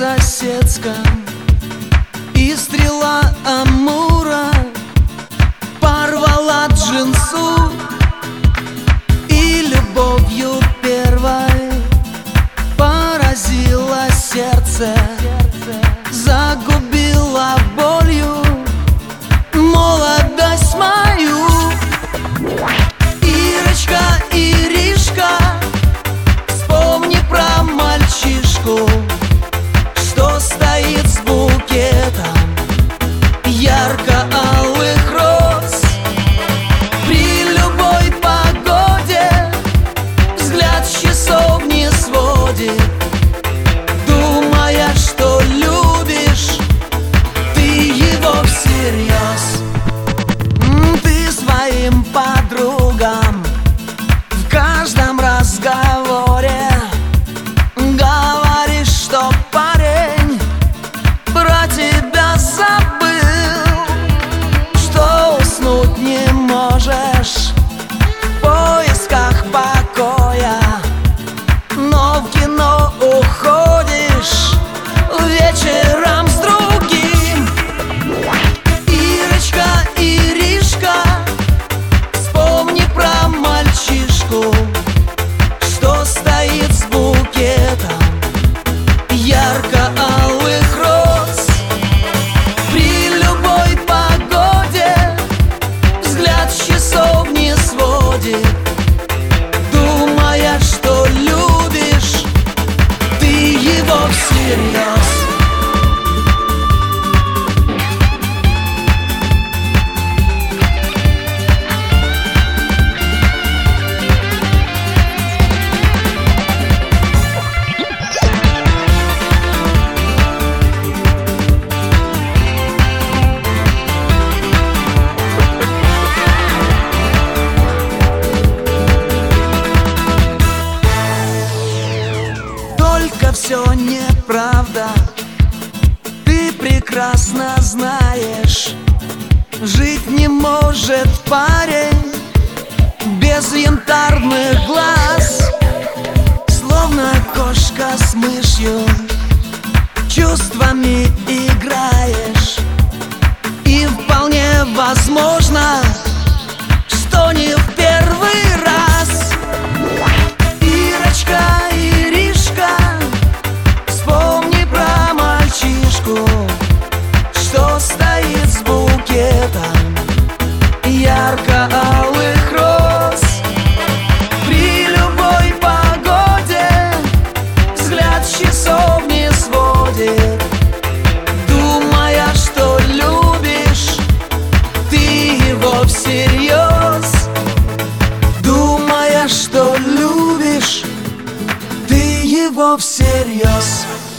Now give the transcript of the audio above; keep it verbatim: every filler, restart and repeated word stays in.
соседском, и стрела Амура порвала джинсу, и любовью первой поразила сердце, загубила болью молодость мою. Ирочка, Иришка, вспомни про мальчишку, что стоит с букетом ярко-алых роз. При любой погоде взгляд с часов не сводит, думая, что любишь ты его всерьез. Ты своим подругам в каждом разговоре говоришь, что парень про тебя забыл, что уснуть не можешь в поисках покоя, но в кино уходишь вечером с другим. Ирочка, Иришка, вспомни про мальчишку, что стоит с букетом ярко-алых роз. При любой погоде взгляд с часов не сводит, думая, что любишь ты его всерьез. Только все неправда, ты прекрасно знаешь. Жить не может парень без янтарных глаз, словно кошка с мышью чувствами играешь. И вполне возможно, что не в первый раз. Ирочка, Иришка, вспомни про мальчишку, что стоит с букетом ярко-алых роз. При любой погоде взгляд с часов не сводит, думая, что любишь ты его всерьез. Думая, что любишь ты его всерьез.